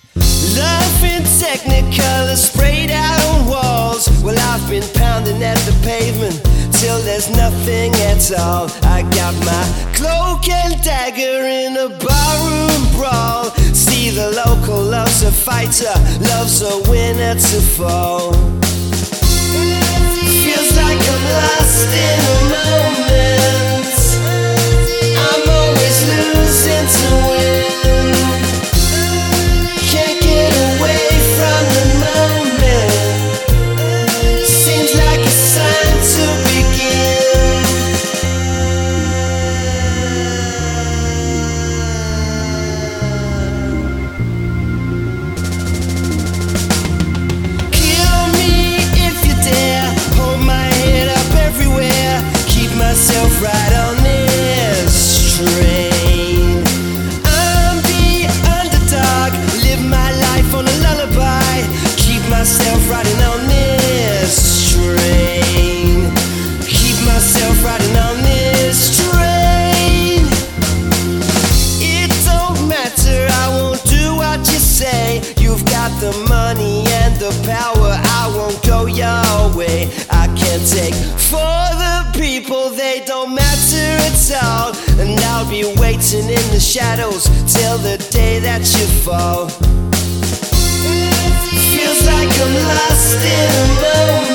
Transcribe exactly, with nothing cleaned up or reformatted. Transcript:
Love in technicolor sprayed out on walls. Well, I've been pounding at the pavement till there's nothing at all. I got my cloak and dagger in a barroom brawl. See, the local love's a fighter, love's a winner to fall. Feels like I'm lost in a moment. I'm always losing to win. Can't get away from the moment. Seems like it's time to begin. Kill me if you dare. Hold my head up everywhere. Keep myself right on this train. I'm the underdog. Live my life on a lullaby. Keep myself riding on this train. Keep myself riding on this train. It don't matter, I won't do what you say. You've got the money and the power, I won't go your way. I can't take for the people, they don't matter at all. And I'll be waiting in the shadows till the day that you fall. Feels like I'm lost in a moment.